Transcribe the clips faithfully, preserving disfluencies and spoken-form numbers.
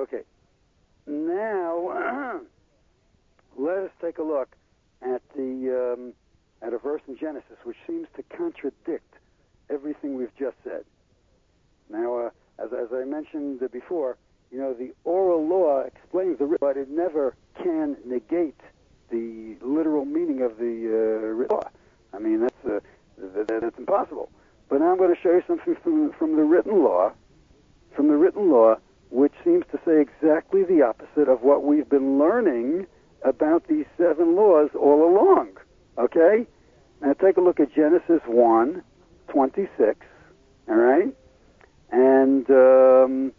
Okay. Now, let us take a look at the um, at a verse in Genesis which seems to contradict everything we've just said. Now, uh, as, as I mentioned before, you know, the oral law explains the written, but it never can negate the literal meaning of the uh, written law. I mean, that's uh, that, that's impossible. But now I'm going to show you something from from the written law, from the written law, which seems to say exactly the opposite of what we've been learning about these seven laws all along. Okay? Now take a look at Genesis one twenty-six, all right? And um,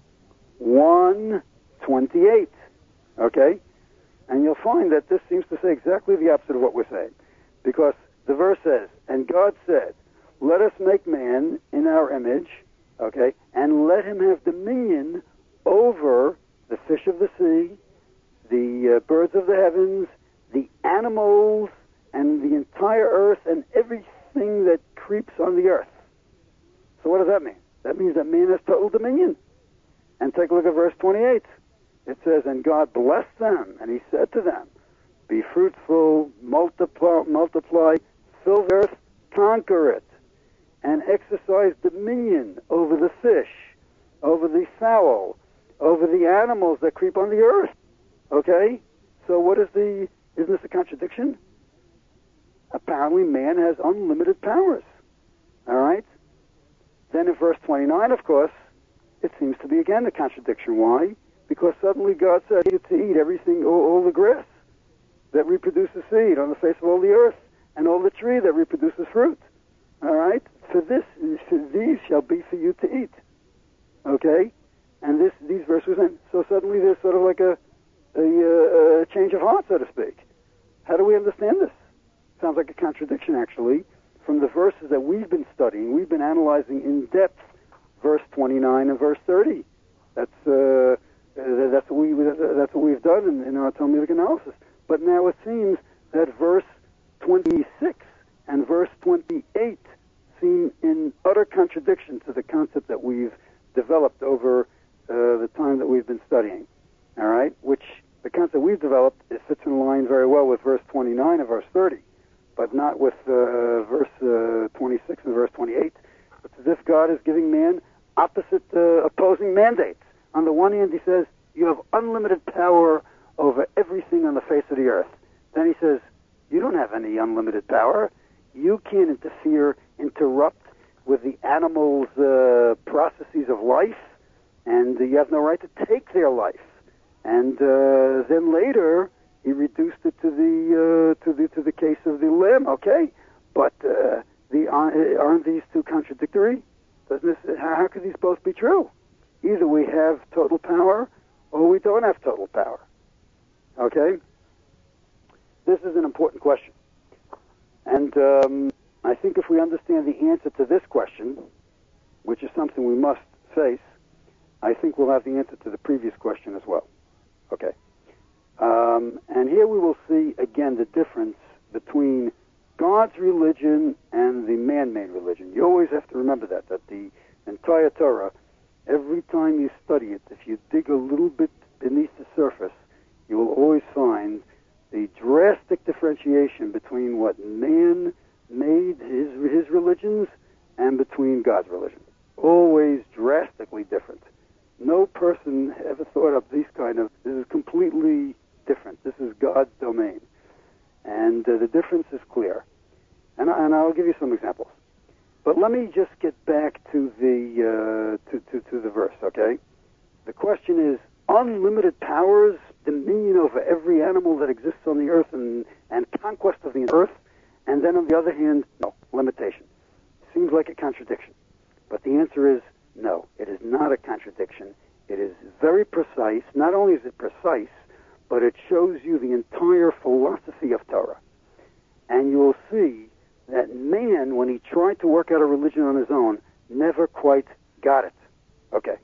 one twenty-eight, okay? And you'll find that this seems to say exactly the opposite of what we're saying. Because the verse says, and God said, let us make man in our image, okay, and let him have dominion over the fish of the sea, the uh, birds of the heavens, the animals, and the entire earth, and everything that creeps on the earth. So what does that mean? That means that man has total dominion. And take a look at verse twenty-eight. It says, and God blessed them, and he said to them, be fruitful, multiply, multiply, fill the earth, conquer it, and exercise dominion over the fish, over the fowl, over the animals that creep on the earth. Okay? So what is the, isn't this a contradiction? Apparently man has unlimited powers. All right? Then in verse twenty-nine, of course, it seems to be again a contradiction. Why? Because suddenly God said you to eat everything, all, all the grass that reproduces seed on the face of all the earth, and all the tree that reproduces fruit. All right? For this, for these shall be for you to eat. Okay? And this, these verses, and so suddenly there's sort of like a, a, a change of heart, so to speak. How do we understand this? Sounds like a contradiction, actually, from the verses that we've been studying. We've been analyzing in depth verse twenty-nine and verse thirty. That's uh, that's what we that's what we've done in, in our Talmudic analysis. But now it seems that verse twenty-six and verse twenty-eight seem in utter contradiction to the concept that we've developed over uh, the time that we've been studying. All right, which the concept we've developed it fits in line very well with verse twenty-nine and verse thirty, but not with uh, verse uh, twenty-six and verse twenty-eight. It's as if God is giving man opposite, uh, opposing mandates. On the one hand, he says, you have unlimited power over everything on the face of the earth. Then he says, you don't have any unlimited power. You can't interfere, interrupt with the animals' uh, processes of life, and uh, you have no right to take their life. And uh, then later, he reduced it to the uh, to the to the case of the limb. Okay, but uh, the aren't these two contradictory? Doesn't this? How could these both be true? Either we have total power, or we don't have total power. Okay, this is an important question, and um, I think if we understand the answer to this question, which is something we must face, I think we'll have the answer to the previous question as well. Okay. Um, and here we will see, again, the difference between God's religion and the man-made religion. You always have to remember that, that the entire Torah, every time you study it, if you dig a little bit beneath the surface, you will always find the drastic differentiation between what man made his, his religions and between God's religion. Always drastically different. No person ever thought of these kind of, this is completely different. This is God's domain. And uh, the difference is clear. And, I, and I'll give you some examples. But let me just get back to the, uh, to, to, to the verse, okay? The question is, unlimited powers, dominion over every animal that exists on the earth and, and conquest of the earth, and then on the other hand, no, limitation. Seems like a contradiction. But the answer is no, it is not a contradiction. It is very precise. Not only is it precise, but it shows you the entire philosophy of Torah. And you will see that man, when he tried to work out a religion on his own, never quite got it. Okay.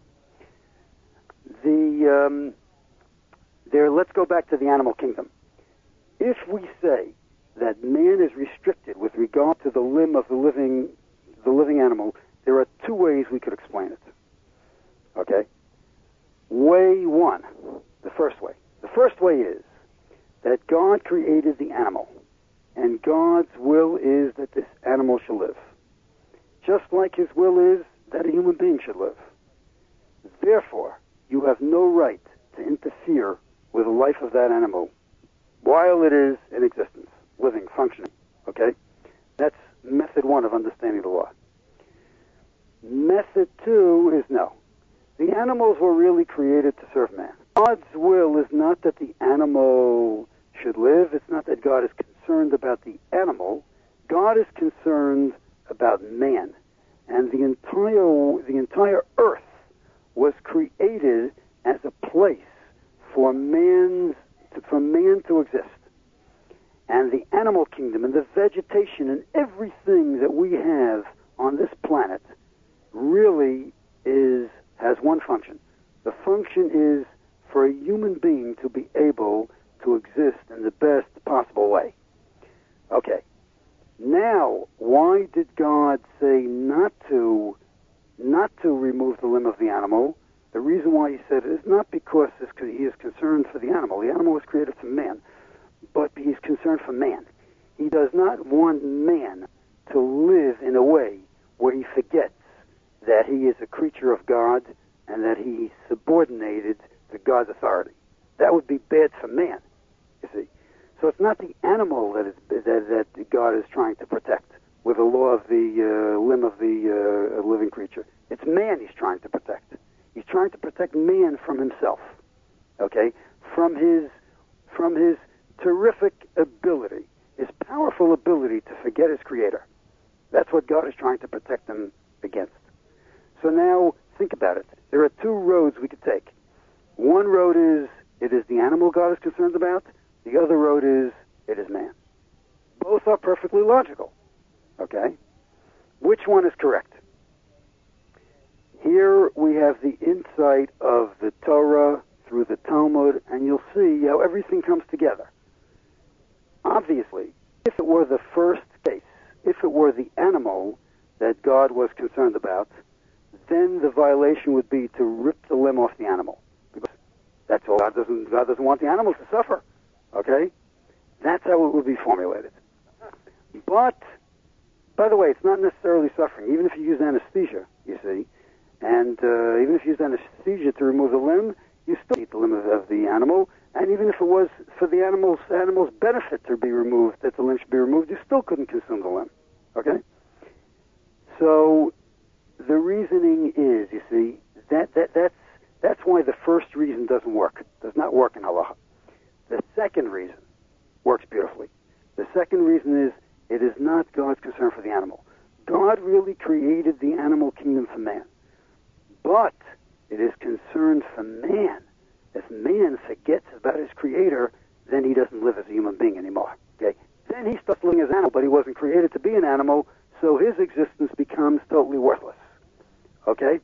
The um, there. Let's go back to the animal kingdom. If we say that man is restricted with regard to the limb of the living, the living animal, there are two ways we could explain it. Okay? way one, the first way. The first way is that God created the animal, and God's will is that this animal shall live, just like his will is that a human being should live. Therefore, you have no right to interfere with the life of that animal while it is in existence, living, functioning. Okay? That's method one of understanding the law. Method two is no. The animals were really created to serve man. God's will is not that the animal should live. It's not that God is concerned about the animal. God is concerned about man. And the entire the entire earth was created as a place for man's for man to exist. And the animal kingdom and the vegetation and everything that we have on this planet really is has one function. The function is for a human being to be able to exist in the best possible way. Okay. Now, why did God say not to not to remove the limb of the animal? The reason why he said it is not because he is concerned for the animal. The animal was created for man, but he's concerned for man. He does not want man to live in a way where he forgets that he is a creature of God and that he's subordinated to God's authority. That would be bad for man, you see. So it's not the animal that is that, that God is trying to protect with the law of the uh, limb of the uh, living creature. It's man he's trying to protect. He's trying to protect man from himself, okay, from his from his terrific ability, his powerful ability to forget his creator. That's what God is trying to protect him against. So now think about it. There are two roads we could take. One road is it is the animal God is concerned about. The other road is it is man. Both are perfectly logical, okay? Which one is correct? Here we have the insight of the Torah through the Talmud, and you'll see how everything comes together. Obviously, if it were the first case, if it were the animal that God was concerned about, then the violation would be to rip the limb off the animal. Because that's all. God doesn't, God doesn't want the animal to suffer. Okay? That's how it would be formulated. But, by the way, it's not necessarily suffering. Even if you use anesthesia, you see, and uh, even if you use anesthesia to remove the limb, you still eat the limb of, of the animal. And even if it was for the animal's animal's benefit to be removed, that the limb should be removed, you still couldn't consume the limb. Okay? So the reasoning is, you see, that, that that's that's why the first reason doesn't work. Does not work in halacha. The second reason works beautifully. The second reason is it is not God's concern for the animal. God really created the animal kingdom for man. But it is concerned for man. If man forgets about his creator, then he doesn't live as a human being anymore. Okay? Then he starts living as an animal, but he wasn't created to be an animal, so his existence becomes totally worthless. Okay?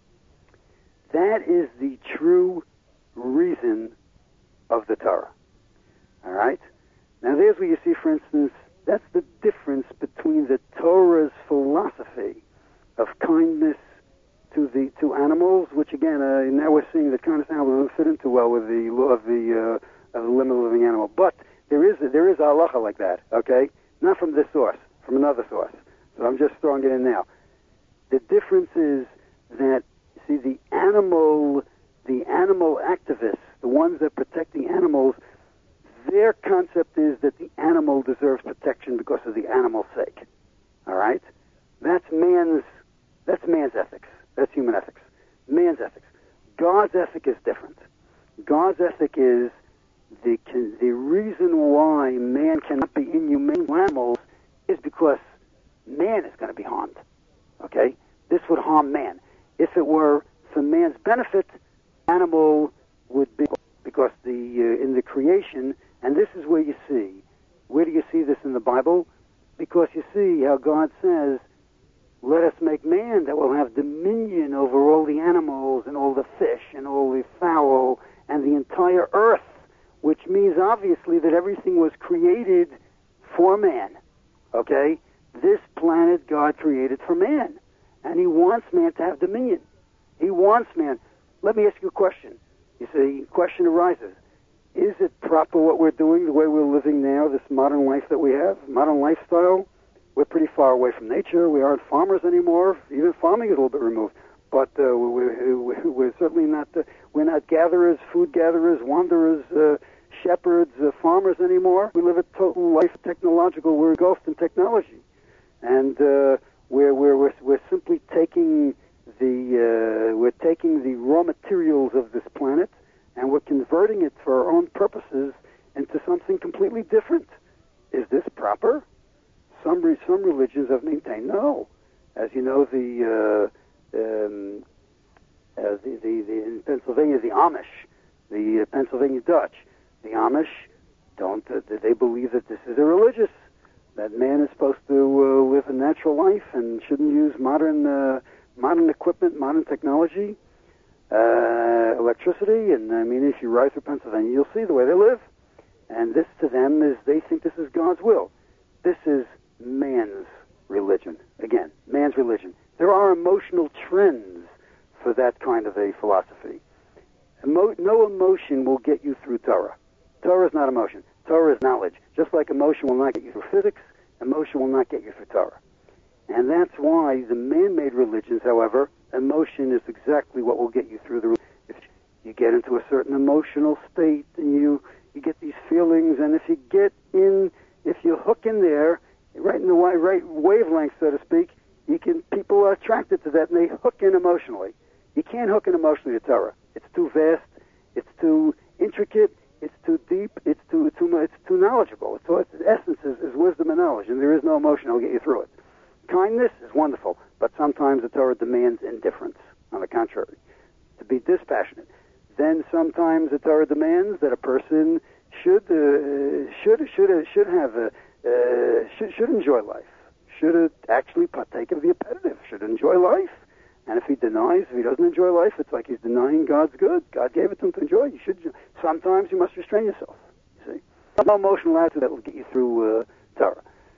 That is the true reason of the Torah. All right? Now there's where you see, for instance, that's the difference between the Torah's philosophy of kindness to the to animals, which again, uh, now we're seeing that kindness to animals doesn't fit into well with the law of the uh, of the limb of the living animal. But there is there is a halacha like that, okay? Not from this source, from another source. So I'm just throwing it in now. The difference is that, see, the animal, the animal activists, the ones that protect the animals, their concept is that the animal deserves protection because of the animal's sake. All right? That's man's, that's man's ethics. That's human ethics. Man's ethics. God's ethic is different. God's ethic is the the reason why man cannot be inhumane to animals is because man is going to be harmed. Okay? This would harm man. If it were for man's benefit, animal would be, because the uh, in the creation, and this is where you see, where do you see this in the Bible? Because you see how God says, let us make man that will have dominion over all the animals and all the fish and all the fowl and the entire earth, which means obviously that everything was created for man. Okay? This planet God created for man. And he wants man to have dominion. He wants man. Let me ask you a question. You see, the question arises, is it proper what we're doing, the way we're living now, this modern life that we have, modern lifestyle? We're pretty far away from nature. We aren't farmers anymore. Even farming is a little bit removed. But uh, we're, we're certainly not, uh, we're not gatherers, food gatherers, wanderers, uh, shepherds, uh, farmers anymore. We live a total life technological. We're engulfed in technology. And uh, we're, we're, we're, we're simply taking the, uh, we're taking the raw materials of this planet and we're converting it for our own purposes into something completely different. Is this proper? Some re- some religions have maintained no. As you know, the, uh, um, uh, the, the, the in Pennsylvania, the Amish, the uh, Pennsylvania Dutch, the Amish don't. Uh, they believe that this is irreligious. That man is supposed to uh, live a natural life and shouldn't use modern uh, modern equipment, modern technology, uh, electricity. And I mean, if you ride through Pennsylvania, you'll see the way they live. And this to them is they think this is God's will. This is man's religion. Again, man's religion. There are emotional trends for that kind of a philosophy. Emo- no emotion will get you through Torah. Torah is not emotion. Torah is knowledge. Just like emotion will not get you through physics, emotion will not get you through Torah. And that's why the man-made religions, however, emotion is exactly what will get you through the. If you get into a certain emotional state and you, you get these feelings, and if you get in, if you hook in there, right in the right wavelength, so to speak, you can. People are attracted to that, and they hook in emotionally. You can't hook in emotionally to Torah. It's too vast. It's too intricate. It's too deep. It's too too much. It's too knowledgeable. So its essence is, is wisdom and knowledge, and there is no emotion that'll get you through it. Kindness is wonderful, but sometimes the Torah demands indifference. On the contrary, to be dispassionate. Then sometimes the Torah demands that a person should uh, should should uh, should have a uh, should should enjoy life. Should uh, actually partake of the appetitive. Should enjoy life. And if he denies, if he doesn't enjoy life, it's like he's denying God's good. God gave it to him to enjoy. You should. Sometimes you must restrain yourself. You see, no emotional attitude that will get you through uh, Torah.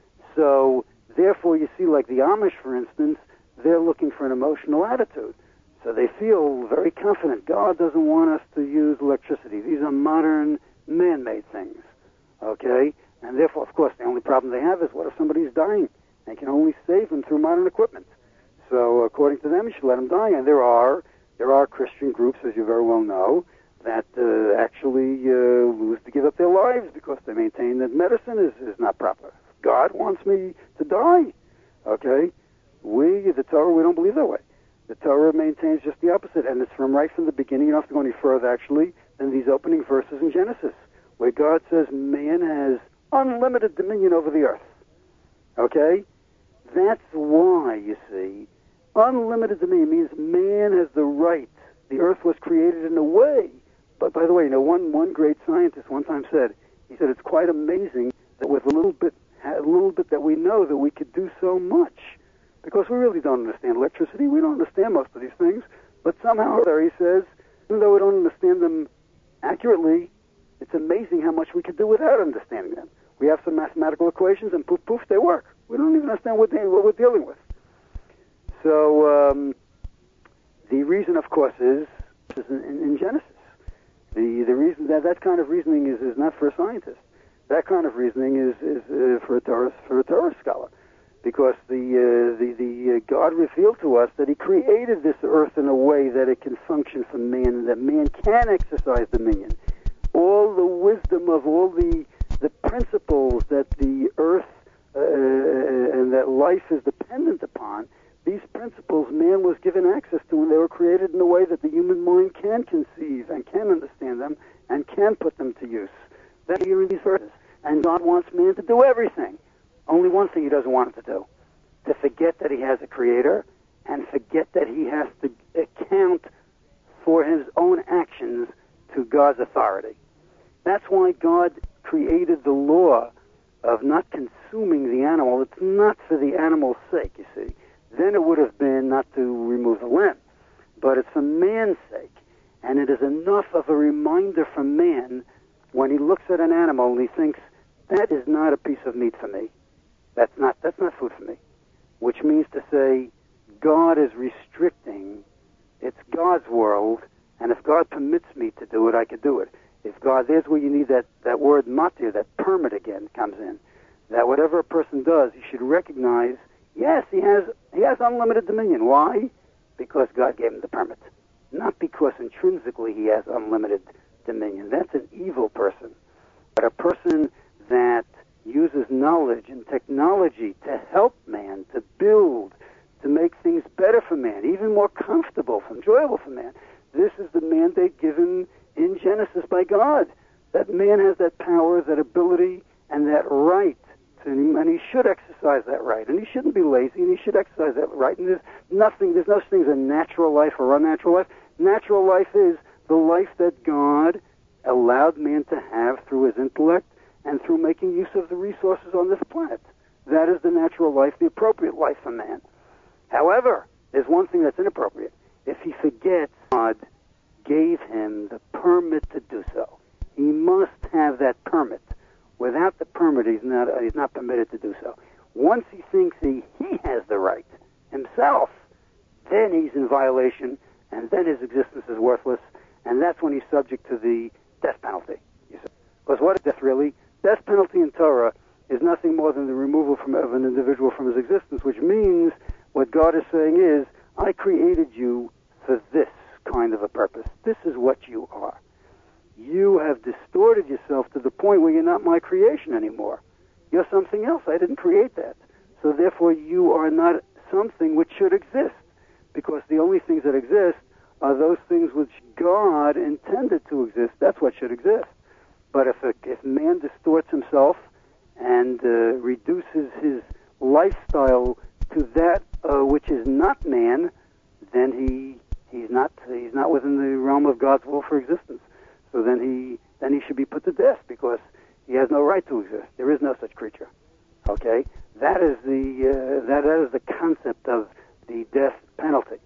So therefore, you see, like the Amish, for instance, they're looking for an emotional attitude. So they feel very confident. God doesn't want us to use electricity. These are modern, man-made things. Okay? And therefore, of course, the only problem they have is what if somebody's dying? They can only save them through modern equipment. So according to them, you should let them die. And there are there are Christian groups, as you very well know, that uh, actually uh, lose to give up their lives because they maintain that medicine is, is not proper. God wants me to die. Okay? We, the Torah, we don't believe that way. The Torah maintains just the opposite, and it's from right from the beginning. You don't have to go any further, actually, than these opening verses in Genesis, where God says man has unlimited dominion over the earth. Okay? That's why, you see, unlimited dominion means man has the right. The earth was created in a way. But by the way, you know, one, one great scientist one time said, he said, it's quite amazing that with a little bit, a little bit that we know, that we could do so much. Because we really don't understand electricity. We don't understand most of these things. But somehow or other, he says, even though we don't understand them accurately, it's amazing how much we could do without understanding them. We have some mathematical equations, and poof, poof, they work. We don't even understand what, they, what we're dealing with. So um, the reason, of course, is, is in, in Genesis. The the reason that that kind of reasoning is, is not for a scientist. That kind of reasoning is is uh, for a Torah for a Torah scholar, because the uh, the the uh, God revealed to us that He created this earth in a way that it can function for man, and that man can exercise dominion. All the wisdom of all the the principles that the earth uh, and that life is dependent upon. These principles man was given access to, and they were created in a way that the human mind can conceive and can understand them and can put them to use. That's here in these verses. And God wants man to do everything. Only one thing He doesn't want him to do: to forget that he has a creator and forget that he has to account for his own actions to God's authority. That's why God created the law of not consuming the animal. It's not for the animal's sake, you see. Then it would have been not to remove the limb. But it's for man's sake. And it is enough of a reminder for man when he looks at an animal and he thinks, that is not a piece of meat for me. That's not, that's not food for me. Which means to say, God is restricting, it's God's world, And if God permits me to do it, I could do it. If God, there's where you need that, that word matir, that permit again comes in. That whatever a person does, he should recognize, yes, he has he has unlimited dominion. Why? Because God gave him the permit. Not because intrinsically he has unlimited dominion. That's an evil person. But a person that uses knowledge and technology to help man, to build, to make things better for man, even more comfortable, enjoyable for man. This is the mandate given in Genesis by God. That man has that power, that ability, and that right. To, and he should exercise that right. And he shouldn't be lazy, and he should exercise that right. And there's nothing, there's no such thing as a natural life or unnatural life. Natural life is the life that God allowed man to have through his intellect and through making use of the resources on this planet. That is the natural life, the appropriate life for man. However, there's one thing that's inappropriate. If he forgets God gave him the permit to do so. He must have that permit. Without the permit, he's not, he's not permitted to do so. Once he thinks he, he has the right himself, then he's in violation, and then his existence is worthless, and that's when he's subject to the death penalty. Because what is death really? Death penalty in Torah is nothing more than the removal from, of an individual from his existence, which means what God is saying is, I created you for this kind of a purpose. This is what you are. You have distorted yourself to the point where you're not my creation anymore. You're something else. I didn't create that. So therefore you are not something which should exist, because the only things that exist are those things which God intended to exist. That's what should exist. But if, a, if man distorts himself and uh, reduces his lifestyle to that uh, which is not man, then he he's not he's not within the realm of God's will for existence. So then he then he should be put to death, because he has no right to exist. There is no such creature. Okay, that is the uh, that, that is the concept of the death penalty.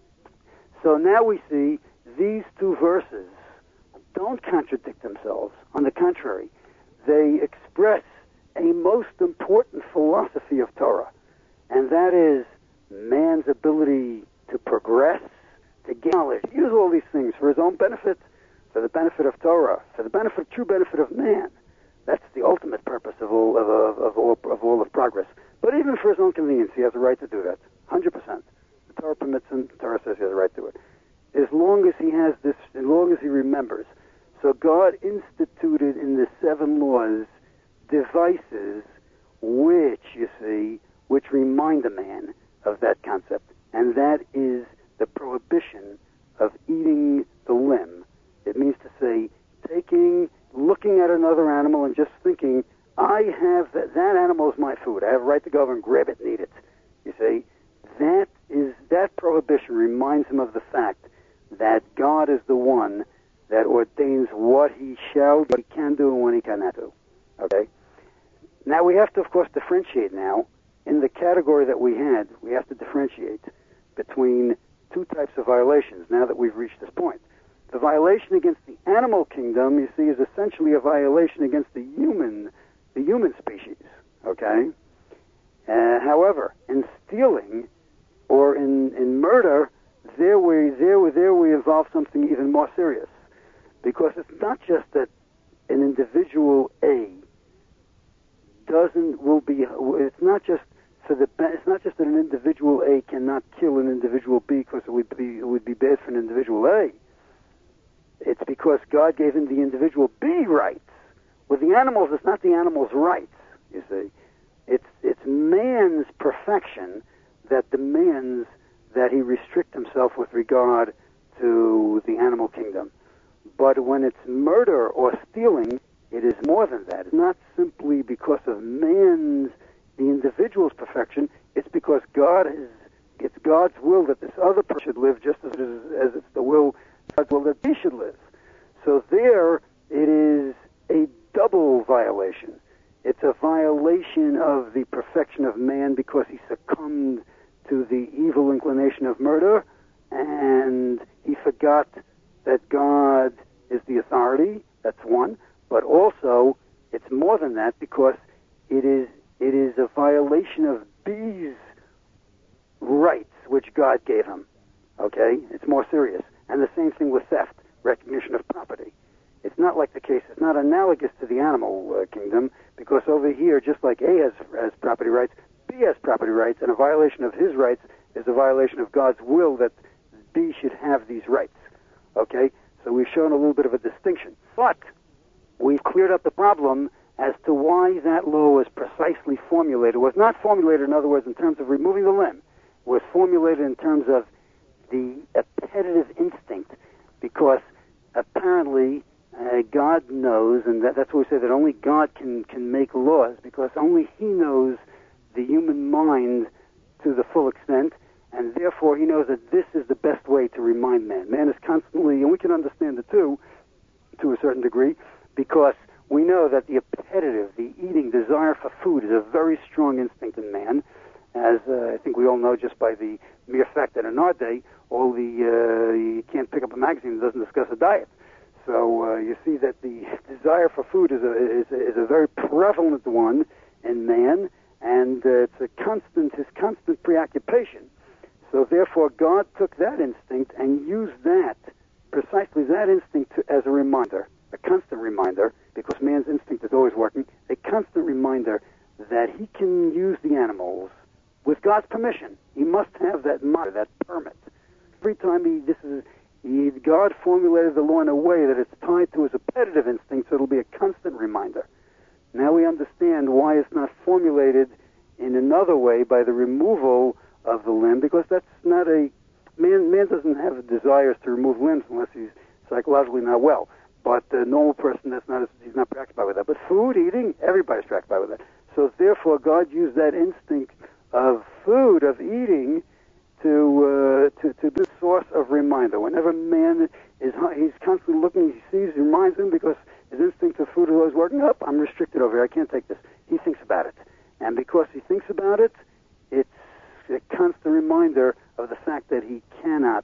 So now we see these two verses don't contradict themselves. On the contrary, they express a most important philosophy of Torah, and that is man's ability to progress, to gain knowledge, use all these things for his own benefit, for the benefit of Torah, for the benefit, true benefit of man. That's the ultimate purpose of all of, of, of all of all of progress. But even for his own convenience, he has a right to do that, one hundred percent. The Torah permits him. The Torah says he has a right to it, as long as he has this, as long as he remembers. So God instituted in the seven laws devices which, you see, which remind a man of that concept, and that is the prohibition of eating the limb. It means to say, taking, looking at another animal and just thinking, I have that, that animal is my food. I have a right to go over and grab it and eat it. You see, that is, that prohibition reminds him of the fact that God is the one that ordains what he shall, what he can do, and what he cannot do. Okay? Now we have to, of course, differentiate now. In the category that we had, we have to differentiate between two types of violations now that we've reached this point. The violation against the animal kingdom, you see, is essentially a violation against the human, the human species. Okay? Uh, however, in stealing or in, in murder, there we there we there we involve something even more serious, because it's not just that an individual A doesn't will be. It's not just for the. It's not just that an individual A cannot kill an individual B because it would be it would be bad for an individual A. It's because God gave him the individual B rights. With the animals, it's not the animal's rights. You see, it's it's man's perfection that demands that he restrict himself with regard to the animal kingdom. But when it's murder or stealing, it is more than that. It's not simply because of man's, the individual's perfection. It's because God is, it's God's will that this other person should live just as, as it's the will, God's will that he should live. So there, it is a double violation. It's a violation of the perfection of man because he succumbed to the evil inclination of murder, and he forgot that God is the authority. That's one. But also, it's more than that, because it is it is a violation of B's rights, which God gave him. Okay? It's more serious. And the same thing with theft, recognition of property. It's not like the case, it's not analogous to the animal uh, kingdom, because over here, just like A has, has property rights, B has property rights, and a violation of his rights is a violation of God's will that B should have these rights. Okay? So we've shown a little bit of a distinction. But we've cleared up the problem as to why that law was precisely formulated. It was not formulated, in other words, in terms of removing the limb. It was formulated in terms of the appetitive instinct, because apparently uh, God knows, and that, that's why we say that only God can, can make laws, because only He knows the human mind to the full extent, and therefore He knows that this is the best way to remind man. Man is constantly, and we can understand it too, to a certain degree, because we know that the appetitive, the eating desire for food is a very strong instinct in man, as uh, I think we all know just by the mere fact that in our day, all the uh, you can't pick up a magazine that doesn't discuss a diet. So uh, you see that the desire for food is a, is a, is a very prevalent one in man, and uh, it's a constant, his constant preoccupation. So therefore God took that instinct and used that, precisely that instinct, to, as a reminder, a constant reminder, because man's instinct is always working, a constant reminder that he can use the animals with God's permission. He must have that monitor, that permit. Every time he, this is, he, God formulated the law in a way that it's tied to his appetitive instinct, so it'll be a constant reminder. Now we understand why it's not formulated in another way by the removal of the limb, because that's not a, man, man doesn't have desires to remove limbs unless he's psychologically not well. But a normal person, that's not, he's not preoccupied with that. But food, eating, everybody's preoccupied with that. So therefore God used that instinct of food, of eating, to uh, to to be a source of reminder. Whenever man is, he's constantly looking, he sees, he reminds him, because his instinct of food is always working up. I'm restricted over here. I can't take this. He thinks about it, and because he thinks about it, it's a constant reminder of the fact that he cannot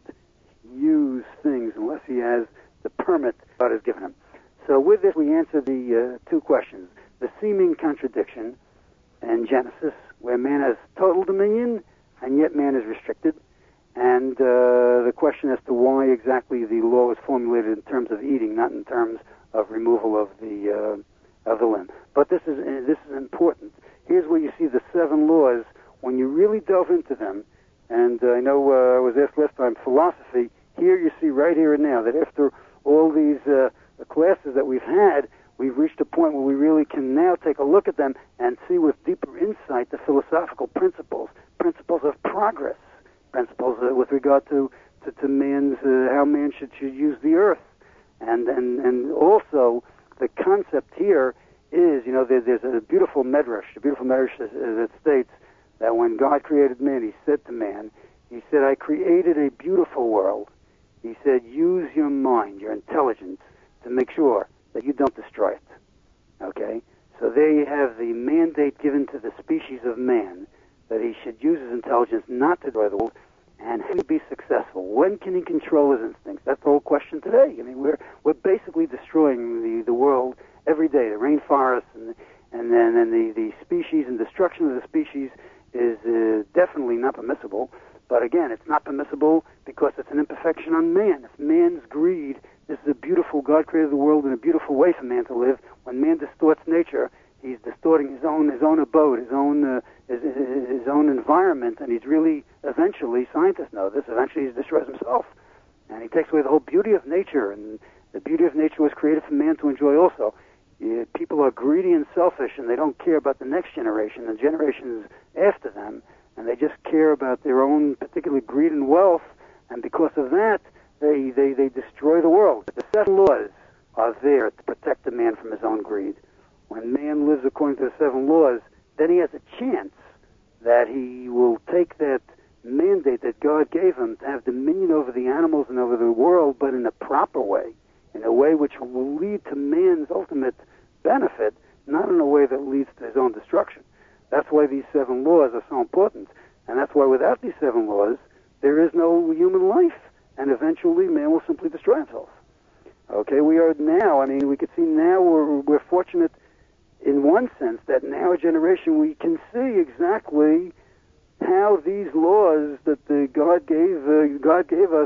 use things unless he has the permit God has given him. So with this, we answer the uh, two questions: the seeming contradiction in Genesis, where man has total dominion, and yet man is restricted, and uh, the question as to why exactly the law was formulated in terms of eating, not in terms of removal of the uh, of the limb. But this is uh, this is important. Here's where you see the seven laws when you really delve into them. And uh, I know uh, I was asked last time, philosophy. Here you see right here and now that after all these uh, classes that we've had, we've reached a point where we really can now take a look at them and see with deeper insight the philosophical principles, principles of progress, principles uh, with regard to, to, to man's, uh, how man should, should use the earth. And, and, and also the concept here is, you know, there, there's a beautiful medrash, a beautiful medrash that, that states that when God created man, he said to man, he said, I created a beautiful world. He said, use your mind, your intelligence, to make sure that you don't destroy it. Okay? So there you have the mandate given to the species of man that he should use his intelligence not to destroy the world, and how to be successful. When can he control his instincts? That's the whole question today. I mean, we're we're basically destroying the, the world every day. The rainforests and and then and the, the species and destruction of the species is uh, definitely not permissible. But again, it's not permissible because it's an imperfection on man. It's man's greed. This is a beautiful, God created the world in a beautiful way for man to live. When man distorts nature, he's distorting his own his own abode, his own uh, his, his own environment, and he's really, eventually, scientists know this, eventually he destroys himself. And he takes away the whole beauty of nature, and the beauty of nature was created for man to enjoy also. Uh, people are greedy and selfish, and they don't care about the next generation, the generations after them, and they just care about their own particular greed and wealth, and because of that, they, they, they destroy the world. The seven laws are there to protect the man from his own greed. When man lives according to the seven laws, then he has a chance that he will take that mandate that God gave him to have dominion over the animals and over the world, but in a proper way, in a way which will lead to man's ultimate benefit, not in a way that leads to his own destruction. That's why these seven laws are so important, and that's why without these seven laws, there is no human life, and eventually man will simply destroy himself. Okay, we are now, I mean, we could see now we're, we're fortunate in one sense that in our generation we can see exactly how these laws that the God gave uh, God gave us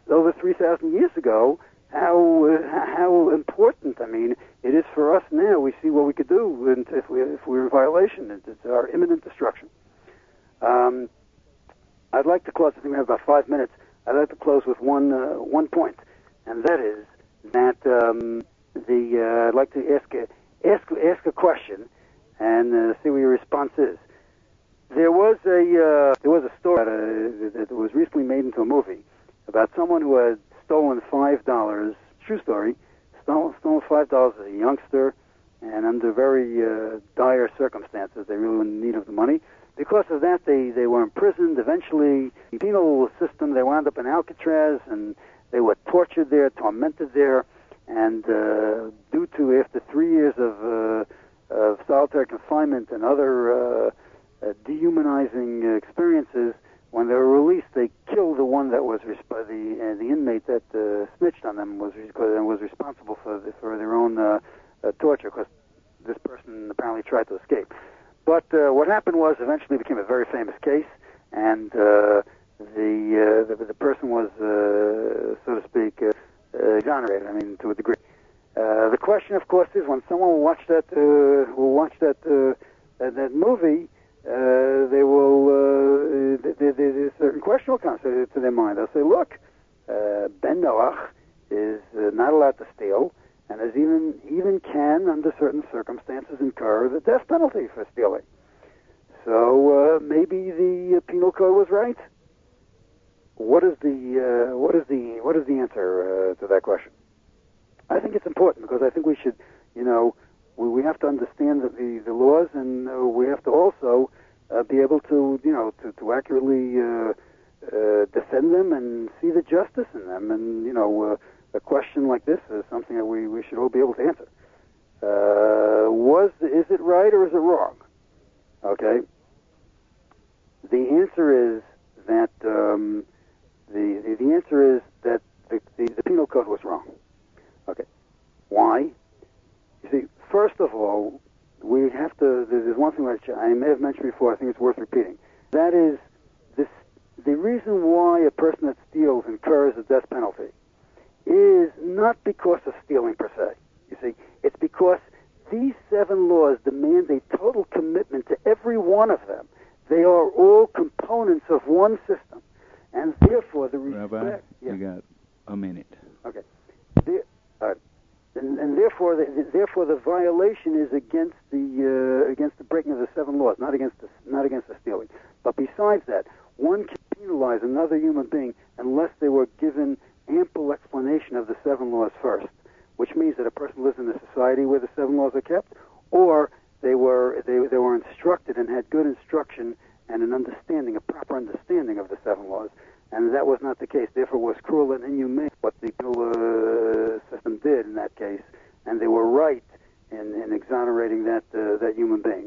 over three thousand years ago, how uh, how important, I mean, it is for us now. We see what we could do and if, we, if we're in violation. It's our imminent destruction. Um, I'd like to close, I think we have about five minutes. I'd like to close with one uh, one point, and that is that um, the uh, I'd like to ask a, ask, ask a question and uh, see what your response is. There was a uh, there was a story that, uh, that was recently made into a movie about someone who had stolen five dollars. True story. Stolen, stolen five dollars as a youngster, and under very uh, dire circumstances, they really were in need of the money. Because of that, they they were imprisoned. Eventually, the penal system, they wound up in Alcatraz, and they were tortured there, tormented there, and uh, due to after three years of uh, of solitary confinement and other uh, uh, dehumanizing experiences, when they were released, they killed the one that was resp- the uh, the inmate that uh, snitched on them was and was responsible for the, for their own uh, uh, torture, because this person apparently tried to escape. But uh, what happened was, eventually, it became a very famous case, and uh, the, uh, the the person was, uh, so to speak, uh, uh, exonerated. I mean, to a degree. Uh, the question, of course, is when someone will watch that uh, will watch that uh, that, that movie. Uh, they will, uh, there's a certain question will come to, to their mind. They'll say, look, uh, Ben Noach is uh, not allowed to steal, and is even, even can, under certain circumstances, incur the death penalty for stealing. So uh, maybe the uh, penal code was right. What is the, uh, what is the, what is the answer uh, to that question? I think it's important, because I think we should, you know, We, we have to understand the, the, the laws, and uh, we have to also uh, be able to, you know, to, to accurately uh, uh, defend them and see the justice in them. And, you know, uh, a question like this is something that we, we should all be able to answer. Uh, was is it right or is it wrong? Okay. The answer is that um, the, the the answer is that the, the the penal code was wrong. Okay. Why? You see, first of all, we have to, there's one thing which I may have mentioned before, I think it's worth repeating. That is, this, the reason why a person that steals incurs a death penalty is not because of stealing per se. You see, it's because these seven laws demand a total commitment to every one of them. They are all components of one system. And therefore, the respect... Rabbi, yeah. you got a minute. Okay. The, uh, And, and therefore, the, therefore, the violation is against the uh, against the breaking of the seven laws, not against the not against the stealing. But besides that, one can penalize another human being unless they were given ample explanation of the seven laws first, which means that a person lives in a society where the seven laws are kept, or they were they they were instructed and had good instruction and an understanding, a proper understanding of the seven laws. And that was not the case. Therefore, it was cruel and inhumane what the penal uh, system did in that case, and they were right in, in exonerating that uh, that human being.